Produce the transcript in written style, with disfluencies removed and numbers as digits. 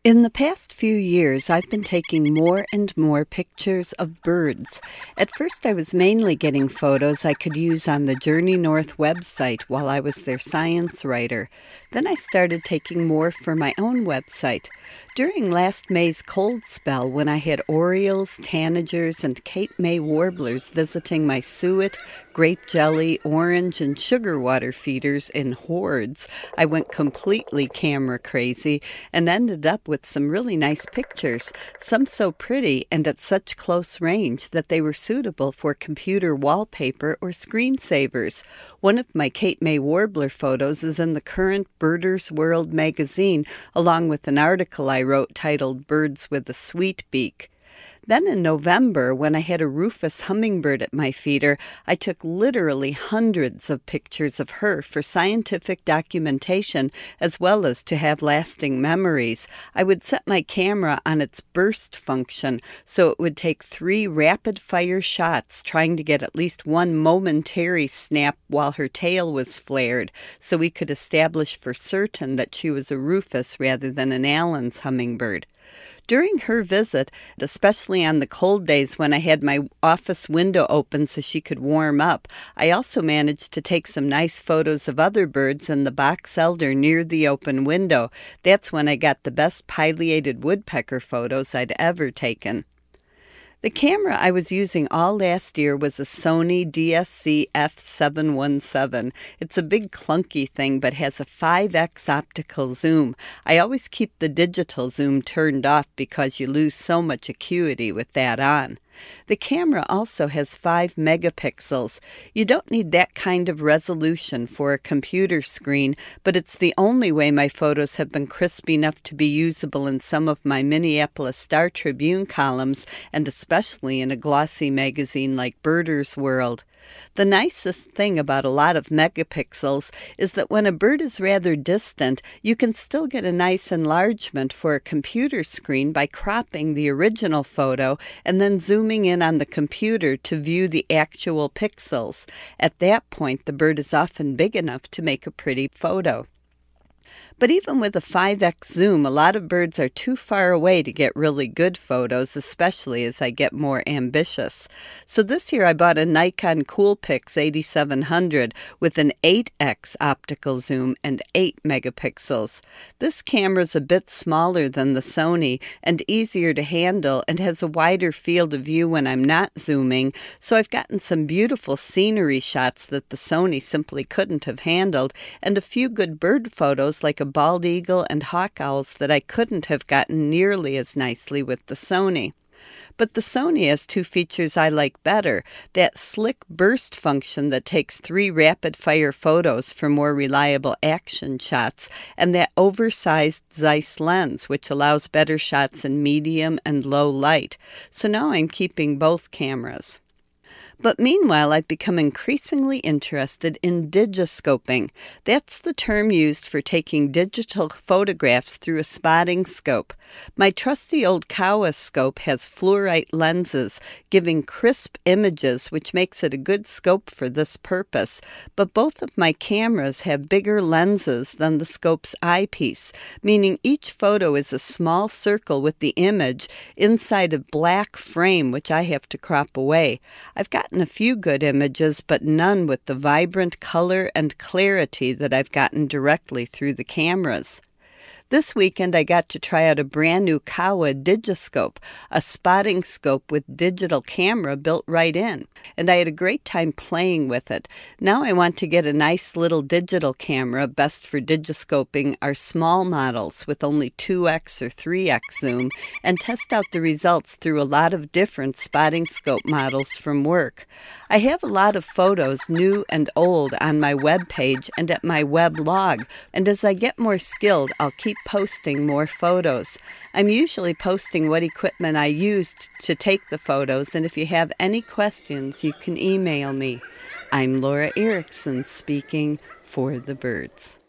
In the past few years, I've been taking more and more pictures of birds. At first, I was mainly getting photos I could use on the Journey North website while I was their science writer. Then I started taking more for my own website. During last May's cold spell, when I had orioles, tanagers, and Cape May warblers visiting my suet, grape jelly, orange, and sugar water feeders in hordes, I went completely camera crazy and ended up with some really nice pictures, some so pretty and at such close range that they were suitable for computer wallpaper or screensavers. One of my Cape May warbler photos is in the current Birders World magazine, along with an article I wrote titled Birds with a Sweet Beak. Then in November, when I had a rufous hummingbird at my feeder, I took literally hundreds of pictures of her for scientific documentation as well as to have lasting memories. I would set my camera on its burst function, so it would take 3 rapid-fire shots trying to get at least one momentary snap while her tail was flared, so we could establish for certain that she was a rufous rather than an Allen's hummingbird. During her visit, especially on the cold days when I had my office window open so she could warm up, I also managed to take some nice photos of other birds in the box elder near the open window. That's when I got the best pileated woodpecker photos I'd ever taken. The camera I was using all last year was a Sony DSC F717. It's a big clunky thing but has a 5x optical zoom. I always keep the digital zoom turned off because you lose so much acuity with that on. The camera also has 5 megapixels. You don't need that kind of resolution for a computer screen, but it's the only way my photos have been crisp enough to be usable in some of my Minneapolis Star Tribune columns, and especially in a glossy magazine like Birders World. The nicest thing about a lot of megapixels is that when a bird is rather distant, you can still get a nice enlargement for a computer screen by cropping the original photo and then zooming in on the computer to view the actual pixels. At that point, the bird is often big enough to make a pretty photo. But even with a 5x zoom, a lot of birds are too far away to get really good photos, especially as I get more ambitious. So this year I bought a Nikon Coolpix 8700 with an 8x optical zoom and 8 megapixels. This camera's a bit smaller than the Sony and easier to handle and has a wider field of view when I'm not zooming, so I've gotten some beautiful scenery shots that the Sony simply couldn't have handled, and a few good bird photos like a bald eagle and hawk owls that I couldn't have gotten nearly as nicely with the Sony. But the Sony has 2 features I like better: that slick burst function that takes 3 rapid-fire photos for more reliable action shots, and that oversized Zeiss lens, which allows better shots in medium and low light. So now I'm keeping both cameras. But meanwhile, I've become increasingly interested in digiscoping. That's the term used for taking digital photographs through a spotting scope. My trusty old Kowa scope has fluorite lenses, giving crisp images, which makes it a good scope for this purpose. But both of my cameras have bigger lenses than the scope's eyepiece, meaning each photo is a small circle with the image inside a black frame, which I have to crop away. I've gotten a few good images, but none with the vibrant color and clarity that I've gotten directly through the cameras. This weekend, I got to try out a brand new Kowa Digiscope, a spotting scope with digital camera built right in, and I had a great time playing with it. Now I want to get a nice little digital camera, best for digiscoping our small models with only 2x or 3x zoom, and test out the results through a lot of different spotting scope models from work. I have a lot of photos, new and old, on my web page and at my web log, and as I get more skilled, I'll keep posting more photos. I'm usually posting what equipment I used to take the photos, and if you have any questions, you can email me. I'm Laura Erickson speaking for the birds.